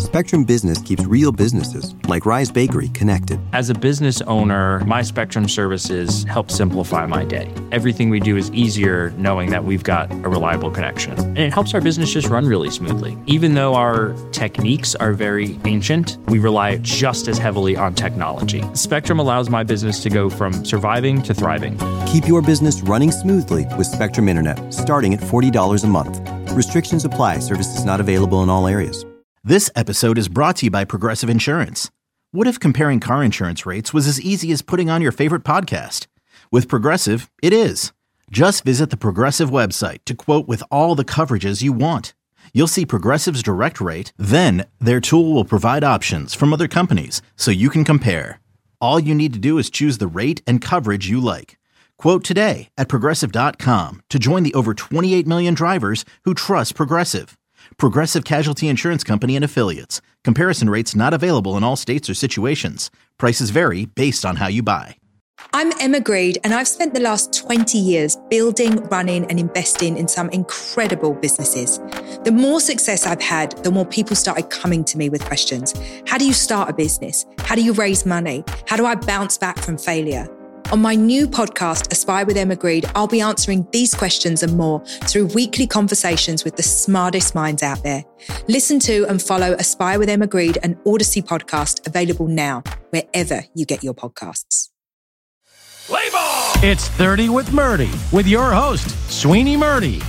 Spectrum Business keeps real businesses, like Rise Bakery, connected. As a business owner, my Spectrum services help simplify my day. Everything we do is easier knowing that we've got a reliable connection. And it helps our business just run really smoothly. Even though our techniques are very ancient, we rely just as heavily on technology. Spectrum allows my business to go from surviving to thriving. Keep your business running smoothly with Spectrum Internet, starting at $40 a month. Restrictions apply. Services not available in all areas. This episode is brought to you by Progressive Insurance. What if comparing car insurance rates was as easy as putting on your favorite podcast? With Progressive, it is. Just visit the Progressive website to quote with all the coverages you want. You'll see Progressive's direct rate, then their tool will provide options from other companies so you can compare. All you need to do is choose the rate and coverage you like. Quote today at Progressive.com to join the over 28 million drivers who trust Progressive. Progressive Casualty Insurance Company and Affiliates. Comparison rates not available in all states or situations. Prices vary based on how you buy. I'm Emma Greed, and I've spent the last 20 years building, running, and investing in some incredible businesses. The more success I've had, the more people started coming to me with questions. How do you start a business? How do you raise money? How do I bounce back from failure? On my new podcast, Aspire with Emma Greed, I'll be answering these questions and more through weekly conversations with the smartest minds out there. Listen to and follow Aspire with Emma Greed, an Odyssey podcast, available now, wherever you get your podcasts. Play ball! It's 30 with Murdy, with your host, Sweeney Murdy.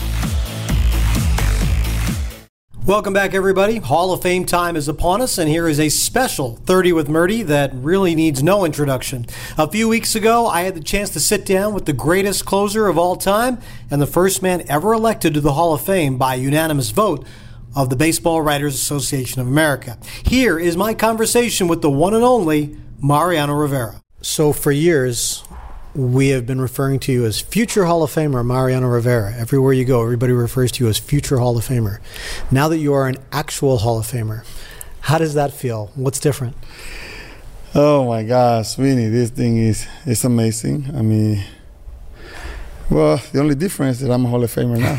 Welcome back, everybody. Hall of Fame time is upon us, and here is a special 30 with Murdy that really needs no introduction. A few weeks ago, I had the chance to sit down with the greatest closer of all time and the first man ever elected to the Hall of Fame by unanimous vote of the Baseball Writers Association of America. Here is my conversation with the one and only Mariano Rivera. So for years, we have been referring to you as future Hall of Famer Mariano Rivera. Everywhere you go, everybody refers to you as future Hall of Famer. Now that you are an actual Hall of Famer, how does that feel? What's different? Oh my gosh, Sweeney, this thing is amazing. I mean, well, the only difference is that I'm a Hall of Famer now.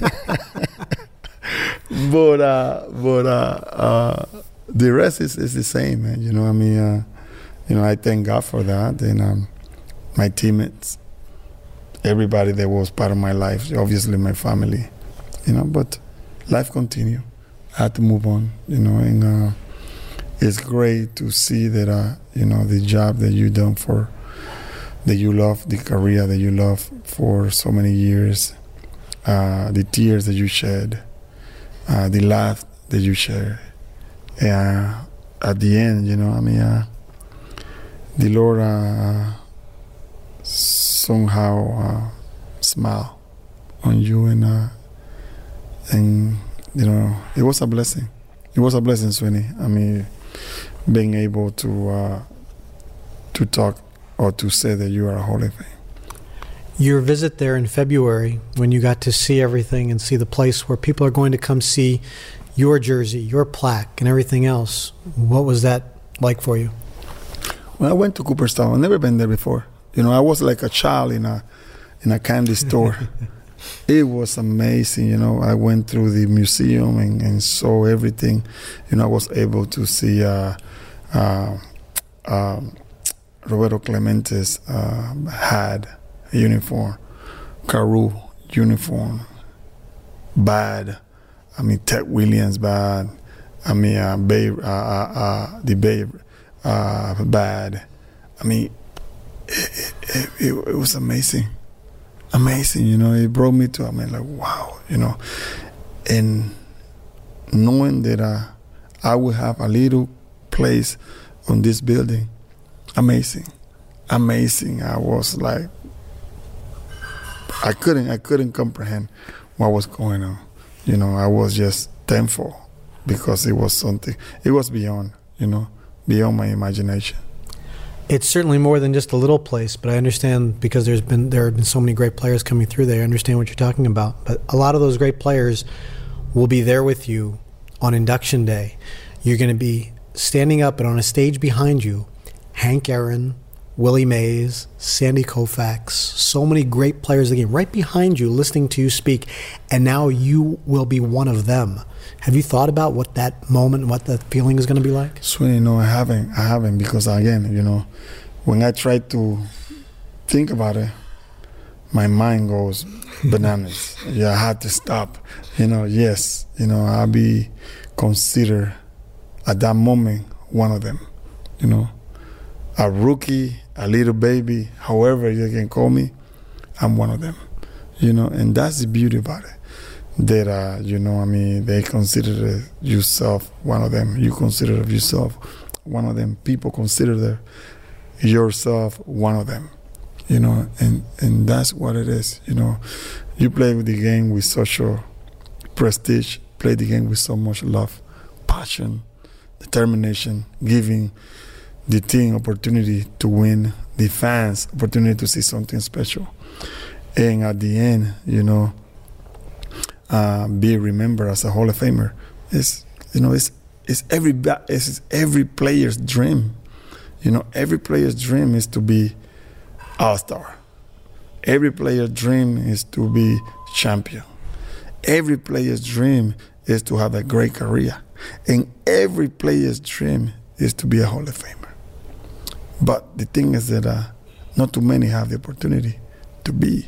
but the rest is the same, man. You know, I mean, I thank God for that, and my teammates, everybody that was part of my life, obviously my family, but life continues. I had to move on, and it's great to see that, the job that you done that you love, the career that you love for so many years, the tears that you shed, the laugh that you share. At the end, the Lord somehow smile on you, and it was a blessing. It was a blessing, Sweeney. I mean, being able to talk or to say that you are a Hall of Fame. Your visit there in February, when you got to see everything and see the place where people are going to come see your jersey, your plaque, and everything else, what was that like for you? Well, I went to Cooperstown. I've never been there before. I was like a child in a candy store. It was amazing. I went through the museum and saw everything. I was able to see Roberto Clemente's had a uniform, Carew uniform, bad. I mean, Ted Williams bad. I mean, the Babe bad. I mean, it was amazing. It brought me to, like, wow, and knowing that I would have a little place on this building, amazing. I was like, I couldn't comprehend what was going on. I was just thankful because it was something, it was beyond my imagination. It's certainly more than just a little place, but I understand because there have been so many great players coming through there. I understand what you're talking about. But a lot of those great players will be there with you on induction day. You're going to be standing up, and on a stage behind you, Hank Aaron, Willie Mays, Sandy Koufax, so many great players of the game right behind you listening to you speak, and now you will be one of them. Have you thought about what that moment, what that feeling is going to be like? Sweeney, no, I haven't because, again, you know, when I try to think about it, my mind goes bananas. Yeah, I had to stop. You know, yes, you know, I'll be considered at that moment one of them, you know. A rookie, a little baby, however you can call me, I'm one of them, you know. And that's the beauty about it, that, you know, I mean, they consider yourself one of them. You consider yourself one of them. People consider yourself one of them, you know. And that's what it is, you know. You play with the game with such a prestige, play the game with so much love, passion, determination, giving the team opportunity to win, the fans opportunity to see something special, and at the end, you know, be remembered as a Hall of Famer. It's, you know, it's every player's dream. You know, every player's dream is to be all-star. Every player's dream is to be champion. Every player's dream is to have a great career, and every player's dream is to be a Hall of Famer. But the thing is that not too many have the opportunity to be.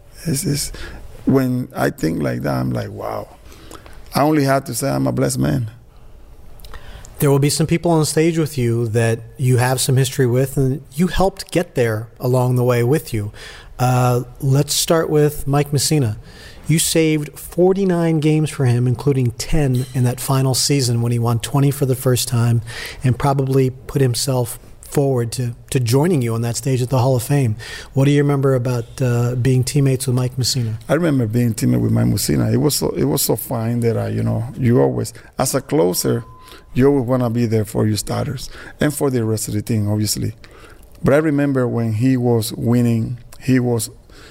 When I think like that, I'm like, wow. I only have to say I'm a blessed man. There will be some people on stage with you that you have some history with, and you helped get there along the way with you. Let's start with Mike Mussina. You saved 49 games for him, including 10 in that final season when he won 20 for the first time and probably put himself forward to joining you on that stage at the Hall of Fame. What do you remember about being teammates with Mike Mussina? I remember being teammate with Mike Mussina. It was so fine that, you know, you always, as a closer, you always want to be there for your starters and for the rest of the team, obviously. But I remember when he was winning, he won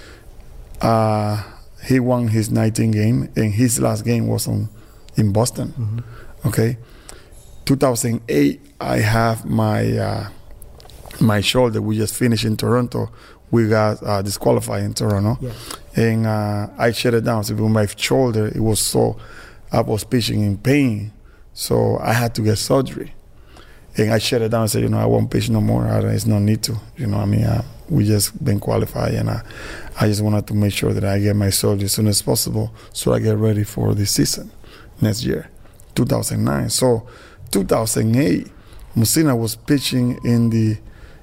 his 19th game, and his last game was in Boston. Mm-hmm. Okay, 2008, I have my shoulder. We just finished in Toronto. We got disqualified in Toronto, yeah. And I shut it down. So with my shoulder, it was so, I was pitching in pain, so I had to get surgery. And I shut it down and said, you know, I won't pitch no more. There's no need to. You know, I mean, we just been qualified, and I just wanted to make sure that I get my surgery as soon as possible so I get ready for the season next year, 2009. So 2008, Mussina was pitching in the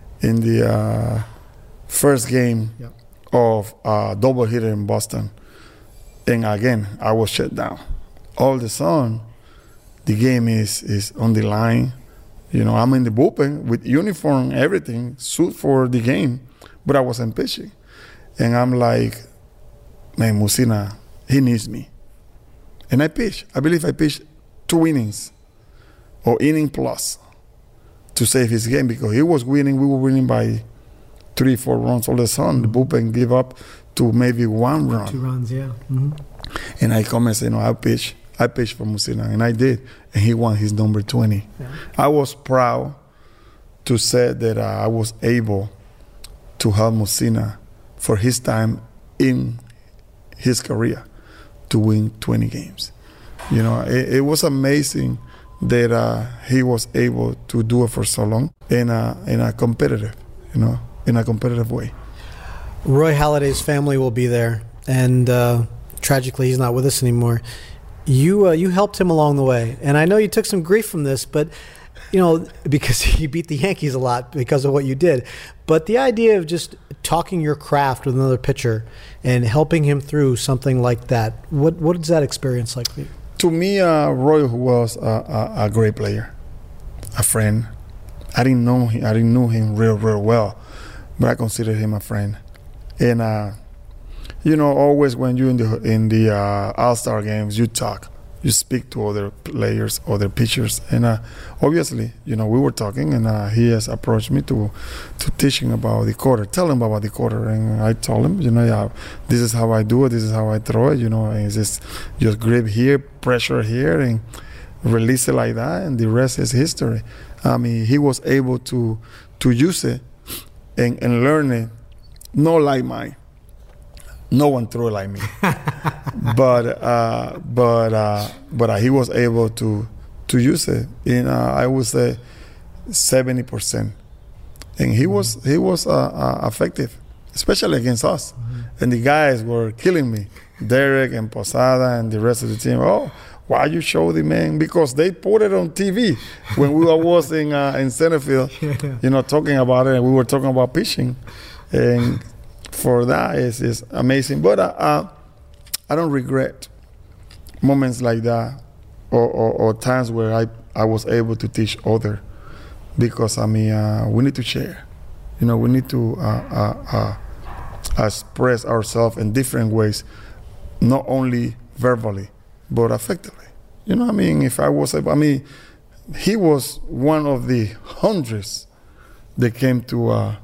first game, yep, of a double hitter in Boston. And again, I was shut down. All of a sudden, the game is on the line. You know, I'm in the bullpen with uniform, everything, suit for the game, but I wasn't pitching. And I'm like, man, Mussina, he needs me. And I pitched. I believe I pitched 2 innings or inning plus to save his game because he was winning. We were winning by 3-4 runs. All of a sudden, the bullpen gave up to maybe 1 run. 2 runs, yeah. Mm-hmm. And I come and say, no, I'll pitch. I pitched for Mussina, and I did. And he won his number 20. Yeah. I was proud to say that I was able to help Mussina for his time in his career to win 20 games. You know, it was amazing that he was able to do it for so long in a competitive, you know, in a competitive way. Roy Halladay's family will be there, and tragically he's not with us anymore. You helped him along the way, and I know you took some grief from this, but you know, because he beat the Yankees a lot because of what you did. But the idea of just talking your craft with another pitcher and helping him through something like that, what is that experience like for you? To me, Roy was a great player, a friend. I didn't know him real well, but I consider him a friend. And you know, always when you're in the All-Star games, you talk, you speak to other players, other pitchers, and obviously, you know, we were talking, and he has approached me to teach him about the quarter, tell him about the quarter, and I told him, you know, yeah, this is how I do it, this is how I throw it, you know, and it's just grip here, pressure here, and release it like that, and the rest is history. I mean, he was able to use it and learning, not like mine. No one threw it like me, but he was able to use it in I would say 70%, and he was effective, especially against us. And the guys were killing me, Derek and Posada and the rest of the team. Oh, why you show the man? Because they put it on TV when we was in center field, talking about it, and we were talking about pitching, and for that is amazing. But I don't regret moments like that or times where I was able to teach others, because we need to share. We need to express ourselves in different ways, not only verbally but effectively. If I was, he was one of the hundreds that came to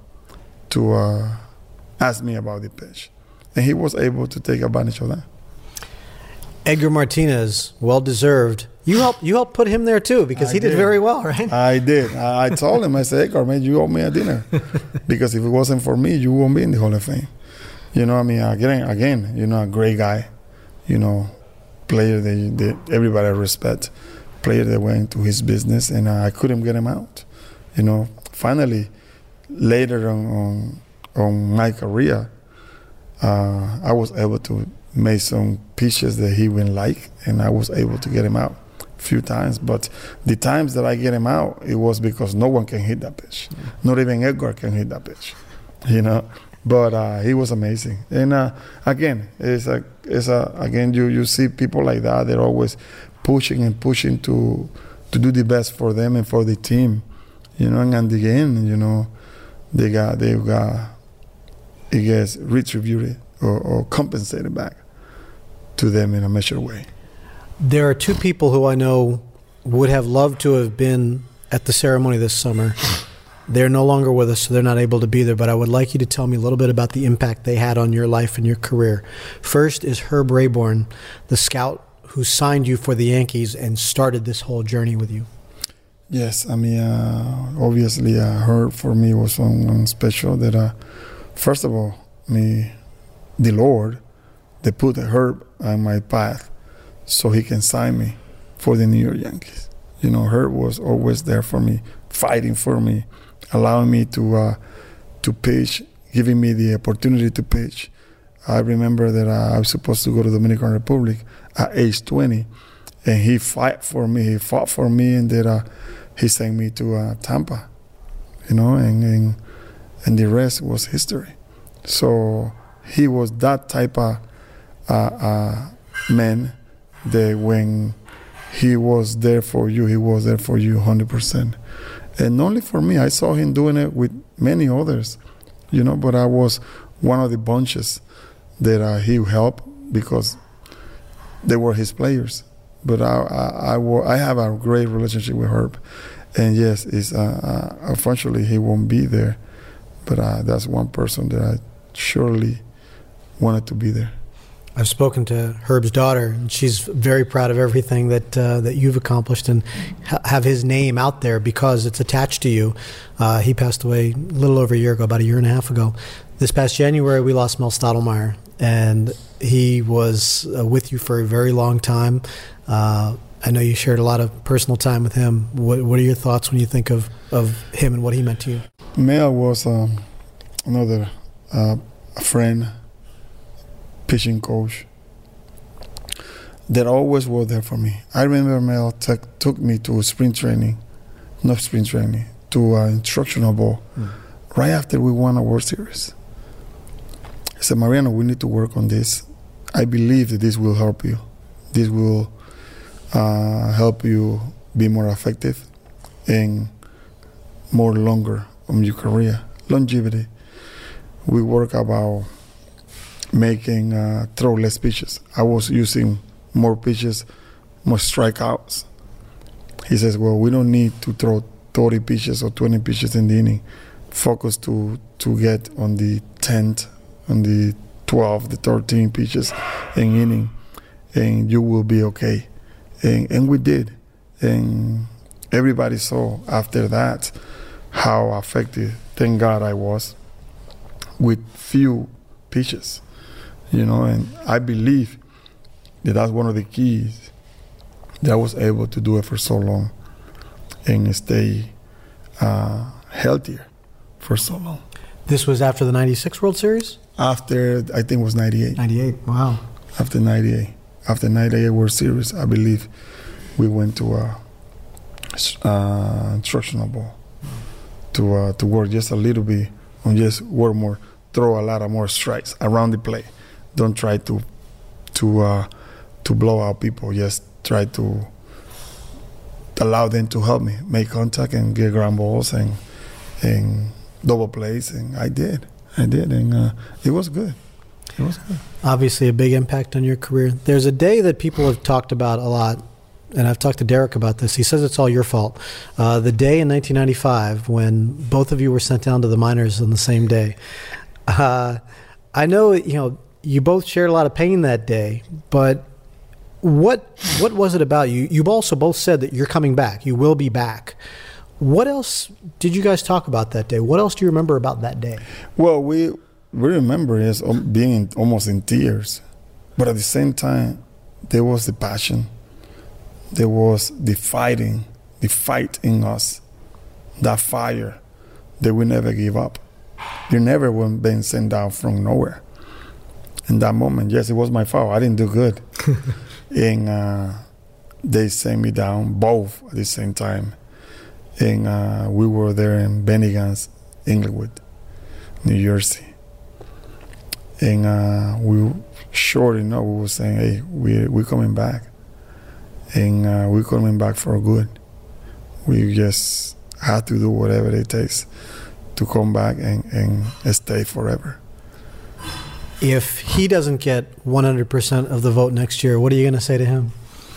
ask me about the pitch, and he was able to take advantage of that. Edgar Martinez, well deserved. You helped put him there too, because he did very well, right? I did. I told him, I said, Edgar, man, you owe me a dinner, because if it wasn't for me, you won't be in the Hall of Fame. Again, a great guy, player that everybody respect, player that went to his business, and I couldn't get him out. Finally, later on my career, I was able to make some pitches that he wouldn't like, and I was able to get him out a few times. But the times that I get him out, it was because no one can hit that pitch. Not even Edgar can hit that pitch, But he was amazing. And again, again you see people like that. They're always pushing to do the best for them and for the team, And at the end, it gets retributed or compensated back to them in a measured way. There are two people who I know would have loved to have been at the ceremony this summer. They're no longer with us, so they're not able to be there, but I would like you to tell me a little bit about the impact they had on your life and your career. First is Herb Rayborn, the scout who signed you for the Yankees and started this whole journey with you. Yes, obviously Herb for me was someone special that, first of all, the Lord, they put Herb on my path so he can sign me for the New York Yankees. Herb was always there for me, fighting for me, allowing me to pitch, giving me the opportunity to pitch. I remember that I was supposed to go to the Dominican Republic at age 20, and he fought for me, and that he sent me to Tampa, and the rest was history. So he was that type of man that when he was there for you, he was there for you 100%. And not only for me, I saw him doing it with many others, but I was one of the bunches that he helped because they were his players. But I have a great relationship with Herb. And yes, unfortunately he won't be there, but that's one person that I surely wanted to be there. I've spoken to Herb's daughter, and she's very proud of everything that you've accomplished and have his name out there because it's attached to you. He passed away a little over a year ago, about a year and a half ago. This past January, we lost Mel Stottlemyre, and he was with you for a very long time. I know you shared a lot of personal time with him. What are your thoughts when you think of him and what he meant to you? Mel was another friend, pitching coach that always was there for me. I remember Mel took me to to instructional ball right after we won a World Series. He said, Mariano, we need to work on this. I believe that this will help you. This will help you be more effective and more longer on your career, longevity. We work about making throw less pitches. I was using more pitches, more strikeouts. He says, well, we don't need to throw 30 pitches or 20 pitches in the inning. Focus to get on the 10th, on the 12th, the 13 pitches in inning, and you will be okay. And we did. And everybody saw after that how effective, thank God, I was. with few pitches, and I believe that that's one of the keys that I was able to do it for so long and stay healthier for so long. This was after the 96 World Series? After, I think it was 98. 98, wow. After 98. After 98 World Series, I believe we went to instructional ball to work just a little bit and just work more, throw a lot of more strikes around the plate. Don't try to blow out people. Just try to allow them to help me make contact and get ground balls and double plays, and I did, and it was good. It was good. Obviously, a big impact on your career. There's a day that people have talked about a lot, and I've talked to Derek about this. He says it's all your fault. The day in 1995 when both of you were sent down to the minors on the same day. I know, you both shared a lot of pain that day, but what was it about you? You've also both said that you're coming back. You will be back. What else did you guys talk about that day? What else do you remember about that day? Well, we remember as being almost in tears, but at the same time, there was the passion. There was the fight in us, that fire that we never give up. You never been sent down from nowhere. In that moment, yes, it was my fault. I didn't do good. And they sent me down both at the same time. And we were there in Bennigan's, Inglewood, New Jersey. And we were saying, hey, we're coming back. And we're coming back for good. We just have to do whatever it takes to come back and stay forever. If he doesn't get 100% of the vote next year, what are you going to say to him?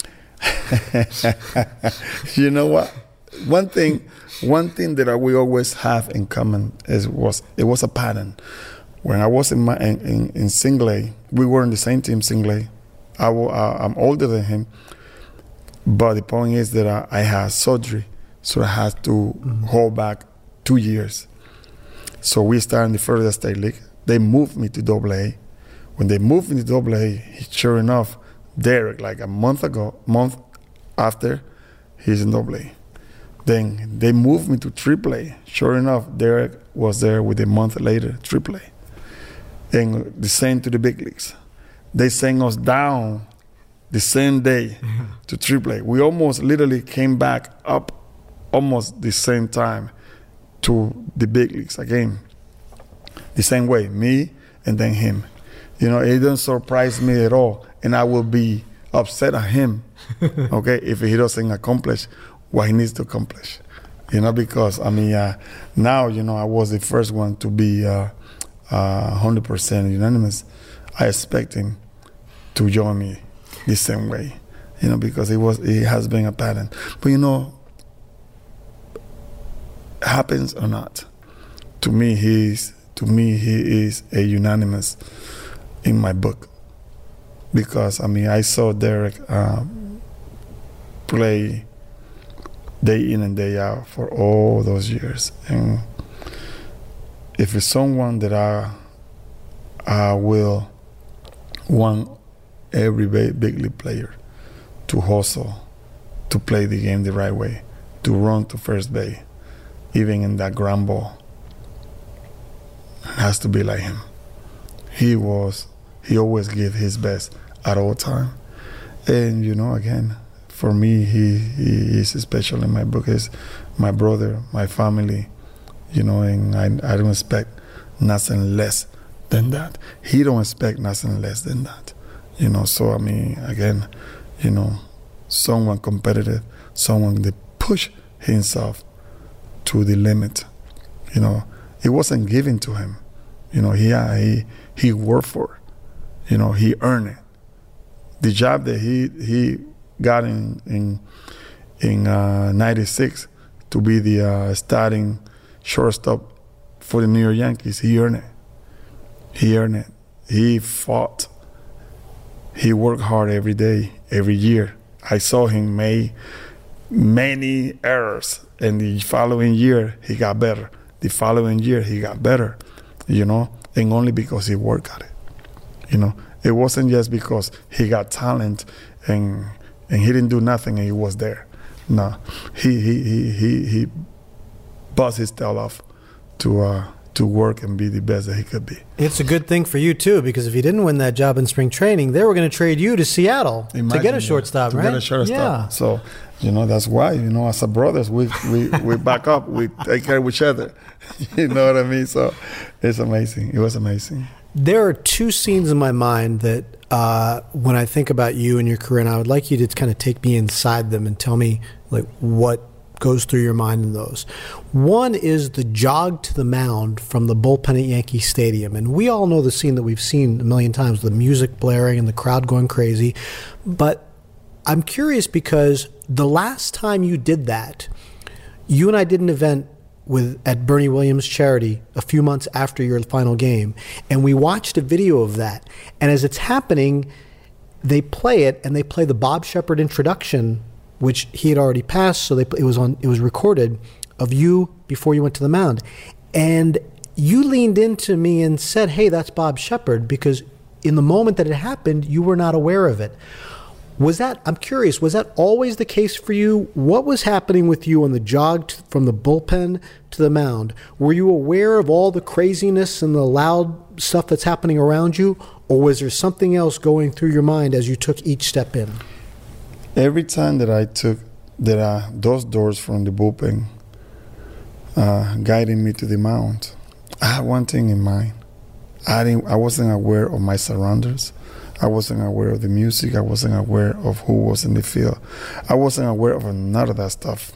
You know what? One thing that we always have in common it was a pattern. When I was in single A, we were in the same team, single A. I'm older than him, but the point is that I had surgery, so I had to hold back 2 years. So we started in the Florida State League. They moved me to AA. When they moved me to AA, sure enough, Derek, like a month after, he's in AA. Then they moved me to AAA. Sure enough, Derek was there with a month later, AAA. And the same to the big leagues. They sent us down the same day to AAA. We almost literally came back up almost the same time to the big leagues again. The same way, me and then him. It doesn't surprise me at all. And I will be upset at him, okay, if he doesn't accomplish what he needs to accomplish. Because, now, I was the first one to be 100% unanimous. I expect him to join me the same way, because it has been a pattern. But, happens or not, to me, he is a unanimous in my book. Because, I saw Derek play day in and day out for all those years. And if it's someone that I will want every big league player to hustle, to play the game the right way, to run to first base, even in that ground ball, it has to be like him. He always gave his best at all time. And, again, for me, he is special in my book. He's my brother, my family, and I don't expect nothing less than that. He don't expect nothing less than that. So, again, someone competitive, someone that push himself to the limit. It wasn't given to him. He worked for it. He earned it. The job that he got in 96 to be the starting shortstop for the New York Yankees, he earned it. He earned it. He fought. He worked hard every day, every year. I saw him make many errors, and the following year he got better. The following year he got better, and only because he worked at it. You know, it wasn't just because he got talent and he didn't do nothing and he was there. No, he bust his tail off to work and be the best that he could be. It's a good thing for you too, because if you didn't win that job in spring training, they were going to trade you to Seattle to get a shortstop, right? To get a shortstop. So, you know, that's why, you know, as a brothers, we back up, we take care of each other. You know what I mean? So it's amazing. It was amazing. There are two scenes in my mind that when I think about you and your career, and I would like you to kind of take me inside them and tell me like what goes through your mind in those. One is the jog to the mound from the bullpen at Yankee Stadium. And we all know the scene that we've seen a million times, the music blaring and the crowd going crazy. But I'm curious because the last time you did that, you and I did an event at Bernie Williams Charity a few months after your final game, and we watched a video of that. And as it's happening, they play it, and they play the Bob Shepard introduction, which he had already passed, so it was recorded, of you before you went to the mound. And you leaned into me and said, hey, that's Bob Shepard, because in the moment that it happened, you were not aware of it. I'm curious, was that always the case for you? What was happening with you on the jog from the bullpen to the mound? Were you aware of all the craziness and the loud stuff that's happening around you? Or was there something else going through your mind as you took each step in? Every time that I took those doors from the bullpen guiding me to the mound, I had one thing in mind. I wasn't aware of my surroundings. I wasn't aware of the music. I wasn't aware of who was in the field. I wasn't aware of none of that stuff.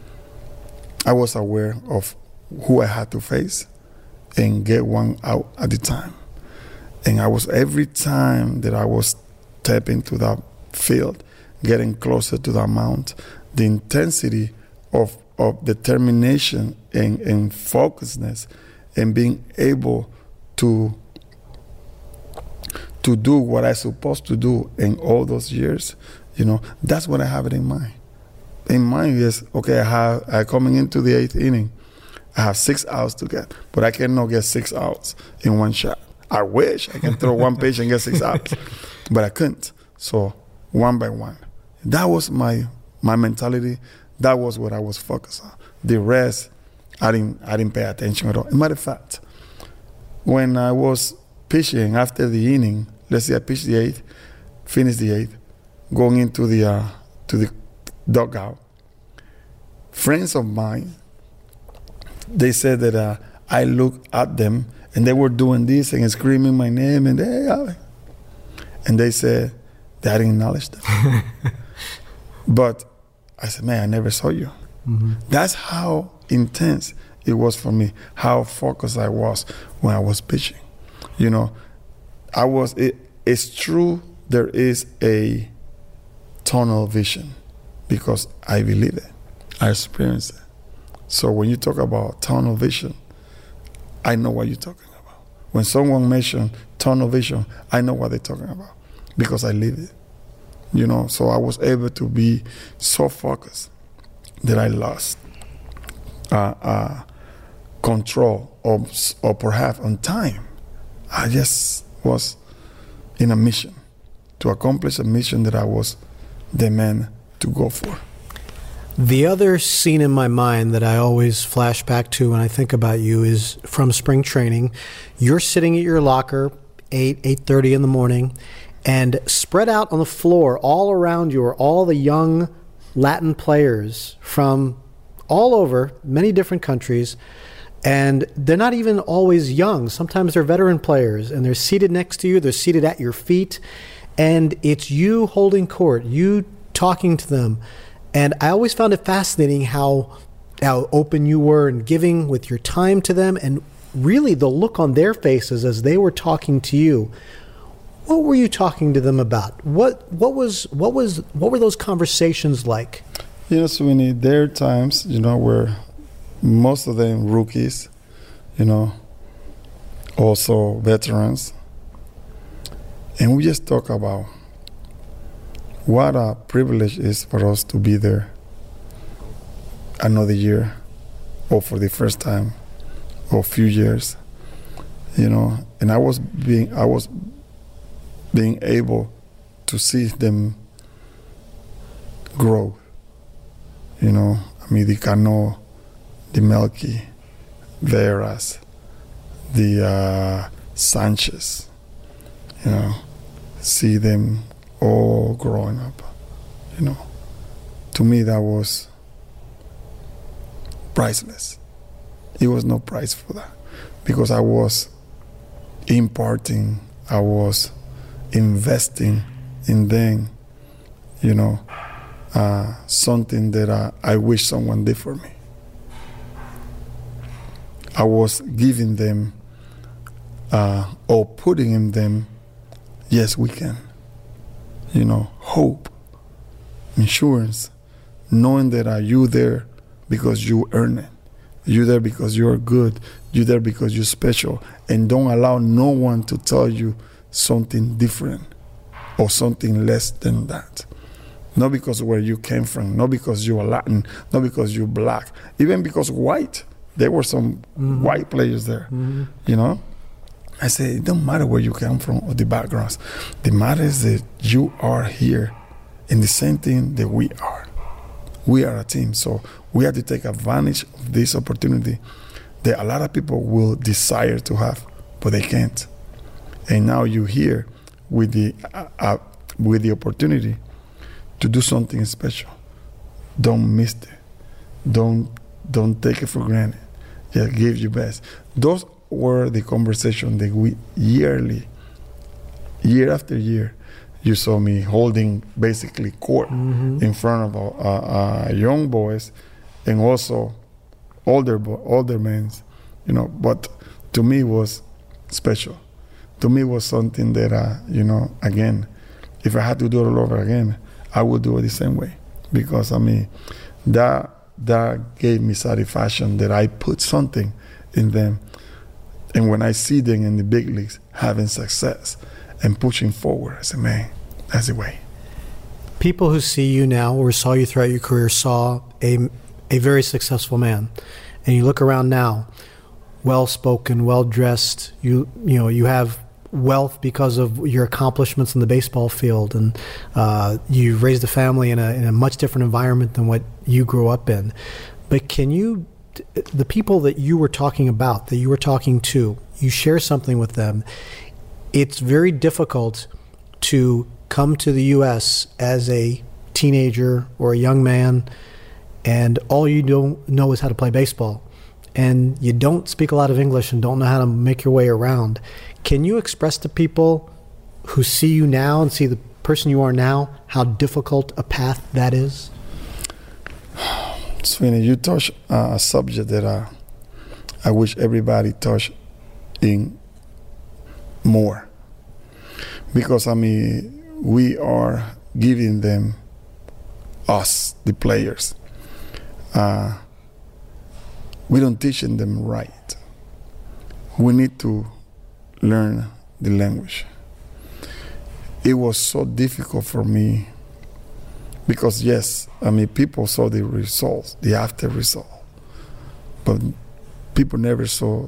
I was aware of who I had to face and get one out at a time. And every time that I was stepping to that field, getting closer to that mound, the intensity of determination and focusedness and being able to do what I'm supposed to do in all those years, you know, that's what I have it in mind. In mind is, okay, I coming into the 8th inning, I have 6 outs to get, but I cannot get 6 outs in one shot. I wish I can throw one pitch and get 6 outs, but I couldn't. So one by one. That was my mentality. That was what I was focused on. The rest, I didn't pay attention at all. As a matter of fact, when I was pitching after the inning, let's say I pitched the 8th, finished the 8th, going into the dugout, friends of mine, they said that I looked at them and they were doing this and screaming my name and they said they hadn't acknowledged them. But I said, man, I never saw you. Mm-hmm. That's how intense it was for me, how focused I was when I was pitching. You know, it's true there is a tunnel vision because I believe it. I experience it. So when you talk about tunnel vision, I know what you're talking about. When someone mentions tunnel vision, I know what they're talking about because I live it. You know, so I was able to be so focused that I lost control or perhaps on time. I just was in a mission to accomplish a mission that I was the man to go for. The other scene in my mind that I always flash back to when I think about you is from spring training. You're sitting at your locker, 8:30 in the morning, and spread out on the floor all around you are all the young Latin players from all over, many different countries. And they're not even always young. Sometimes they're veteran players, and they're seated next to you. They're seated at your feet. And it's you holding court, you talking to them. And I always found it fascinating how open you were and giving with your time to them, and really the look on their faces as they were talking to you. What were you talking to them about? What were those conversations like? You know, Sweeney, there are times, you know, where most of them rookies, you know, also veterans. And we just talk about what a privilege it is for us to be there another year or for the first time or a few years. and I was being able to see them grow. The Cano, the Melky, Veras, the Sanchez, see them all growing up. To me, that was priceless. It was no price for that, because I was imparting, I was investing in them, something that I wish someone did for me. I was giving them or putting in them, yes, we can. Hope, insurance, knowing that you there because you earn it. You're there because you're good. You're there because you're special. And don't allow no one to tell you something different or something less than that. Not because of where you came from, not because you're Latin, not because you're black, even because white. There were some white players there, I say, it don't matter where you come from or the backgrounds. The matter is that you are here in the same thing that we are. We are a team, so we have to take advantage of this opportunity that a lot of people will desire to have, but they can't. And now you're here with the opportunity to do something special. Don't miss it. Don't take it for granted. Just give your best. Those were the conversations that we year after year, you saw me holding basically court in front of young boys and also older men, But to me, it was special. To me, it was something that, again, if I had to do it all over again, I would do it the same way. Because, that gave me satisfaction that I put something in them. And when I see them in the big leagues having success and pushing forward, I say, man, that's the way. People who see you now or saw you throughout your career saw a very successful man. And you look around now, well-spoken, well-dressed. You have wealth because of your accomplishments in the baseball field, and you raised a family in a much different environment than what you grew up in. But the people that you were talking about, that you were talking to, you share something with them. It's very difficult to come to the U.S. as a teenager or a young man, and all you don't know is how to play baseball. And you don't speak a lot of English and don't know how to make your way around. Can you express to people who see you now and see the person you are now how difficult a path that is? Sweeney, you touch a subject that I wish everybody touched in more. Because, we are giving them, us, the players, we don't teach them right. We need to learn the language. It was so difficult for me because, yes, people saw the results, the after result, but people never saw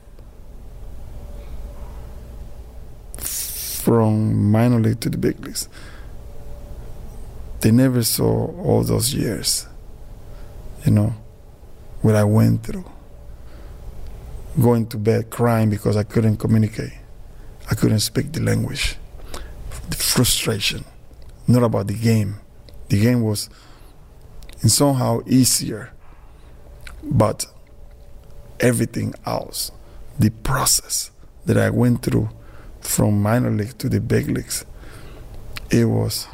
from minor league to the big leagues. They never saw all those years, what I went through. Going to bed crying because I couldn't communicate. I couldn't speak the language. The frustration, not about the game. The game was somehow easier, but everything else, the process that I went through from minor league to the big leagues, it was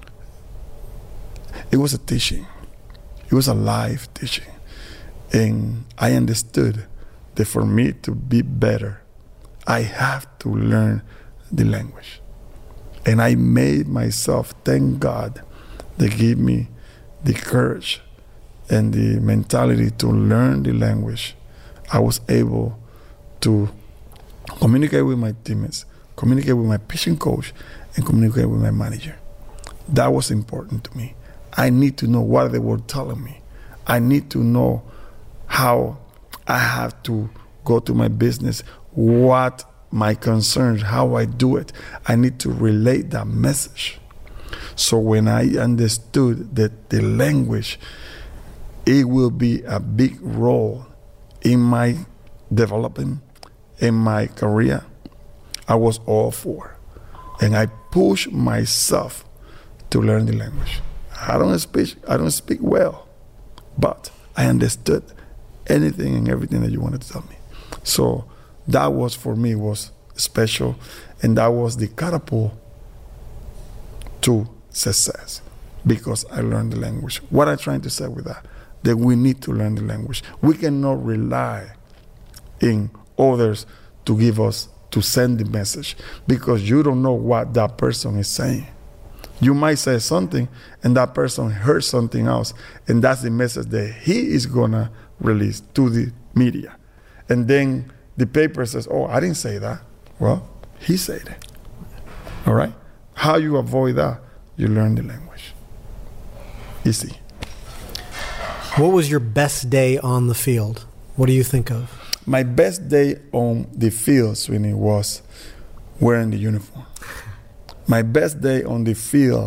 a teaching. It was a live teaching. And I understood that for me to be better, I have to learn the language. And I made myself, thank God, they gave me the courage and the mentality to learn the language. I was able to communicate with my teammates, communicate with my pitching coach, and communicate with my manager. That was important to me. I need to know what they were telling me. I need to know how I have to go to my business what my concerns, how I do it. I need to relate that message. So when I understood that the language, it will be a big role in my development, in my career, I was all for. And I pushed myself to learn the language. I don't speak well, but I understood anything and everything that you wanted to tell me. So that was, for me, was special, and that was the catapult to success, because I learned the language. What I'm trying to say with that we need to learn the language. We cannot rely in others to give us, to send the message, because you don't know what that person is saying. You might say something and that person heard something else, and that's the message that he is gonna release to the media. And then the paper says, oh, I didn't say that. Well, he said it. All right? How you avoid that? You learn the language. Easy. What was your best day on the field? What do you think of? My best day on the field, Sweeney, was wearing the uniform. My best day on the field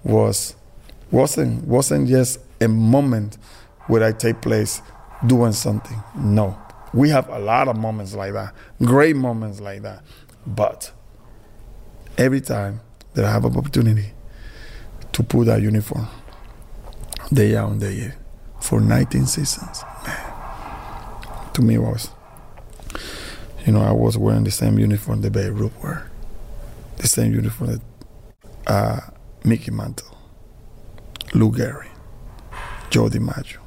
wasn't just a moment where I take place doing something. No. We have a lot of moments like that, great moments like that. But every time that I have an opportunity to put that uniform day out and day in for 19 seasons, man, to me was, I was wearing the same uniform that Babe Ruth wore, the same uniform that Mickey Mantle, Lou Gehrig, Joe DiMaggio,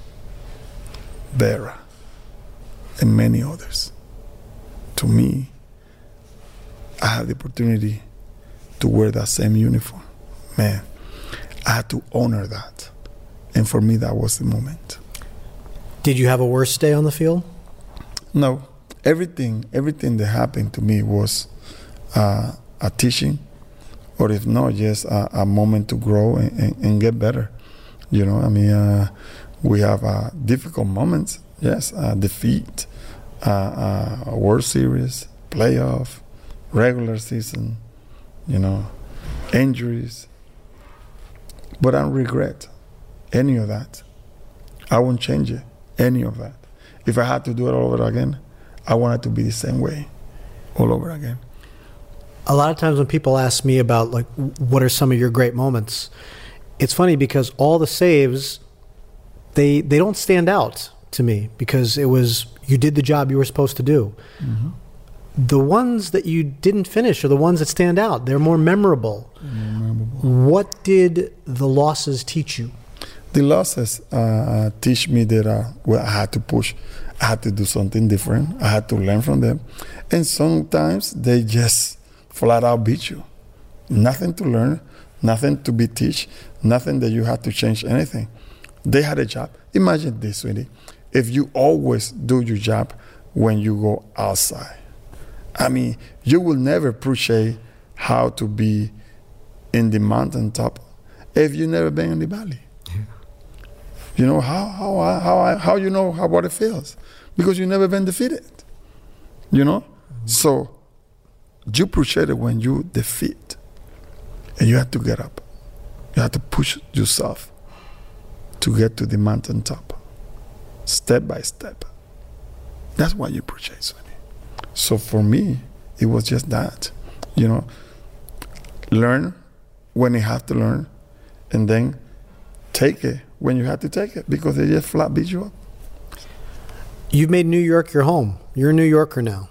Vera, and many others. To me, I had the opportunity to wear that same uniform. Man, I had to honor that. And for me, that was the moment. Did you have a worse day on the field? No. Everything that happened to me was a teaching, or if not, just a moment to grow and get better. We have difficult moments. Yes, defeat, World Series, playoff, regular season, injuries. But I don't regret any of that. I won't change it, any of that. If I had to do it all over again, I want it to be the same way, all over again. A lot of times when people ask me about, what are some of your great moments, it's funny because all the saves, they don't stand out to me, because it was, you did the job you were supposed to do. Mm-hmm. The ones that you didn't finish are the ones that stand out. They're more memorable. What did the losses teach you? The losses teach me that I had to push. I had to do something different. I had to learn from them. And sometimes they just flat out beat you. Nothing to learn, nothing to be teach, nothing that you had to change anything. They had a job. Imagine this, sweetie. If you always do your job when you go outside, you will never appreciate how to be in the mountaintop if you've never been in the valley. Yeah. You know how you know what it feels, because you've never been defeated. So you appreciate it when you defeat, and you have to get up. You have to push yourself to get to the mountaintop, step by step. That's what you appreciate, Sonny. So for me, it was just that, learn when you have to learn, and then take it when you have to take it, because they just flat beat you up. You've made New York your home. You're a New Yorker now.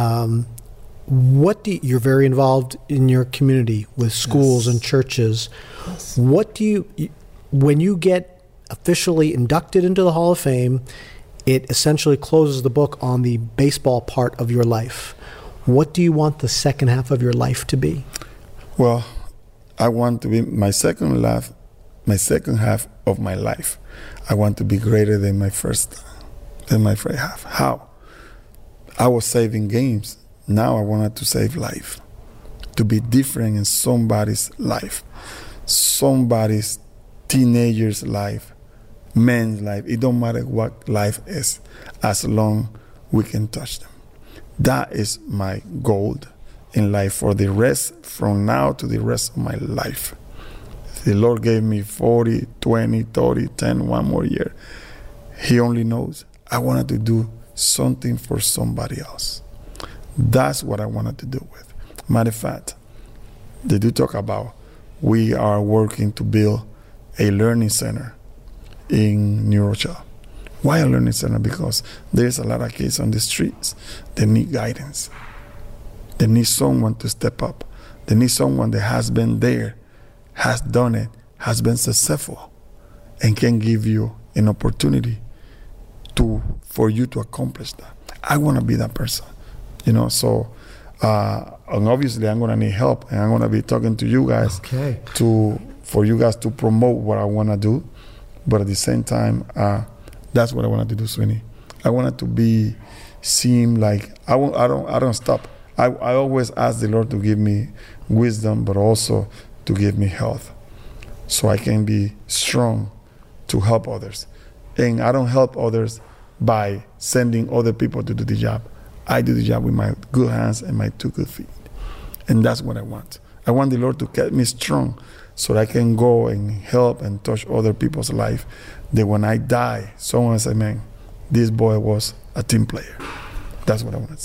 You're very involved in your community with schools and churches. Yes. When you get officially inducted into the Hall of Fame, it essentially closes the book on the baseball part of your life. What do you want the second half of your life to be? Well, I want to be my second half of my life. I want to be greater than my first half. How? I was saving games. Now I wanted to save life, to be different in somebody's life, somebody's teenager's life, man's life. It don't matter what life is, as long we can touch them. That is my goal in life for the rest, from now to the rest of my life. The Lord gave me 40, 20, 30, 10, one more year. He only knows. I wanted to do something for somebody else. That's what I wanted to do with. Matter of fact, they do talk about we are working to build a learning center in New Rochelle. Why a learning center? Because there's a lot of kids on the streets that need guidance. They need someone to step up. They need someone that has been there, has done it, has been successful, and can give you an opportunity for you to accomplish that. I want to be that person, so and obviously I'm going to need help, and I'm going to be talking to you guys for you guys to promote what I want to do. But at the same time, that's what I wanted to do, Sweeney. I wanted to seem like I don't stop. I always ask the Lord to give me wisdom, but also to give me health, so I can be strong to help others. And I don't help others by sending other people to do the job. I do the job with my good hands and my 2 good feet. And that's what I want. I want the Lord to keep me strong so that I can go and help and touch other people's life, that when I die, someone will say, man, this boy was a team player. That's what I want to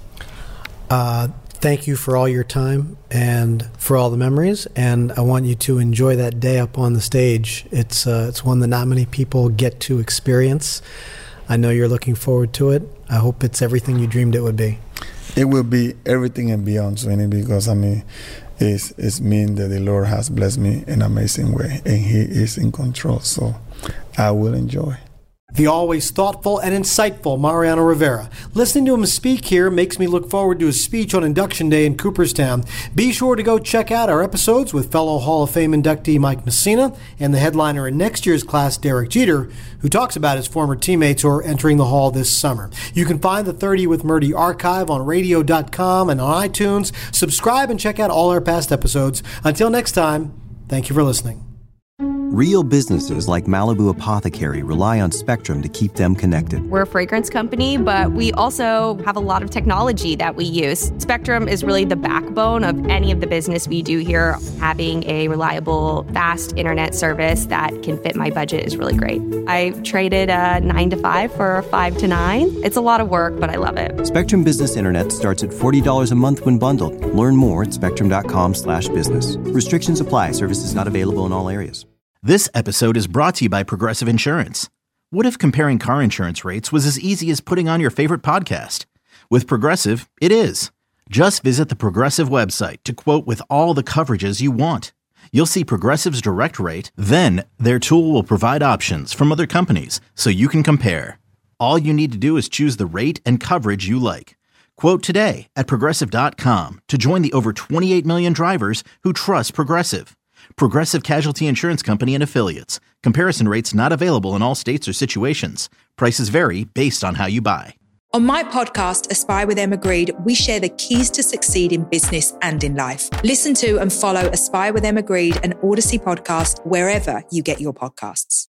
say. Thank you for all your time and for all the memories. And I want you to enjoy that day up on the stage. It's one that not many people get to experience. I know you're looking forward to it. I hope it's everything you dreamed it would be. It will be everything and beyond, Sweeney, because it's mean that the Lord has blessed me in an amazing way, and He is in control. So I will enjoy. The always thoughtful and insightful Mariano Rivera. Listening to him speak here makes me look forward to his speech on Induction Day in Cooperstown. Be sure to go check out our episodes with fellow Hall of Fame inductee Mike Messina and the headliner in next year's class, Derek Jeter, who talks about his former teammates who are entering the Hall this summer. You can find the 30 with Murdy archive on radio.com and on iTunes. Subscribe and check out all our past episodes. Until next time, thank you for listening. Real businesses like Malibu Apothecary rely on Spectrum to keep them connected. We're a fragrance company, but we also have a lot of technology that we use. Spectrum is really the backbone of any of the business we do here. Having a reliable, fast internet service that can fit my budget is really great. I traded a 9 to 5 for a 5 to 9. It's a lot of work, but I love it. Spectrum Business Internet starts at $40 a month when bundled. Learn more at spectrum.com/business. Restrictions apply. Services not available in all areas. This episode is brought to you by Progressive Insurance. What if comparing car insurance rates was as easy as putting on your favorite podcast? With Progressive, it is. Just visit the Progressive website to quote with all the coverages you want. You'll see Progressive's direct rate, then their tool will provide options from other companies so you can compare. All you need to do is choose the rate and coverage you like. Quote today at Progressive.com to join the over 28 million drivers who trust Progressive. Progressive Casualty Insurance Company and Affiliates. Comparison rates not available in all states or situations. Prices vary based on how you buy. On my podcast, Aspire with Emma Grede, we share the keys to succeed in business and in life. Listen to and follow Aspire with Emma Grede, an Odyssey podcast, wherever you get your podcasts.